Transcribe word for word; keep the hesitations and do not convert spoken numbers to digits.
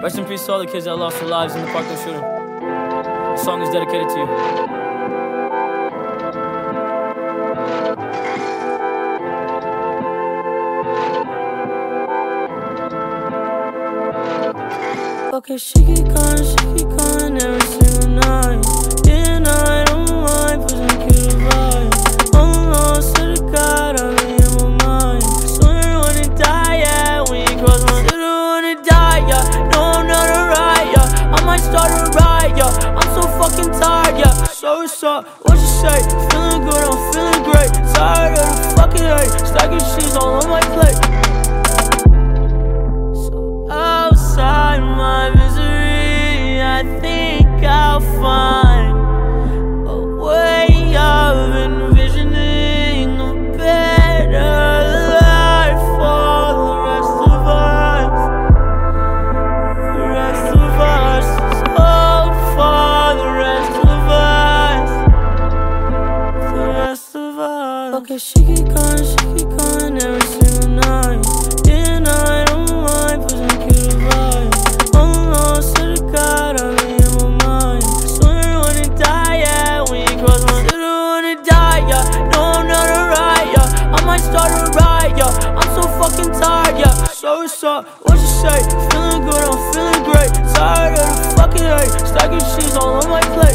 Rest in peace to all the kids that lost their lives in the Parkland shooting. This song is dedicated to you. Okay, she keep calling, she keep calling every single night. Yeah, I don't mind, pushing cute vibes. Oh no, swear to God, I'm in my mind. Swear I wanna die, yeah, when you cross my. Swear I wanna die, yeah. No, I'm not alright, yeah. I might start a riot, yeah. I'm so fucking tired, yeah. So what's up? What you say? Feeling good, I'm feeling great. Tired of the fucking hate. Stacking cheese all on my plate. Outside my misery, I think I'll find a way of envisioning a better life for the rest of us. The rest of us, so for the rest of us. The rest of us. Okay, she keep calling, she keep calling every single night. Yeah, I don't mind pushing cute vibes. Oh no, swear to God, I'm in my mind. Swear I wanna die, yeah, when you cross my. Swear I wanna die, yeah. No, I'm not alright, yeah. I might start a riot, yeah. I'm so fucking tired, yeah. So what's up? What you say? Feeling good, I'm feeling great. Tired of the fucking hate. Stacking cheese all on my plate.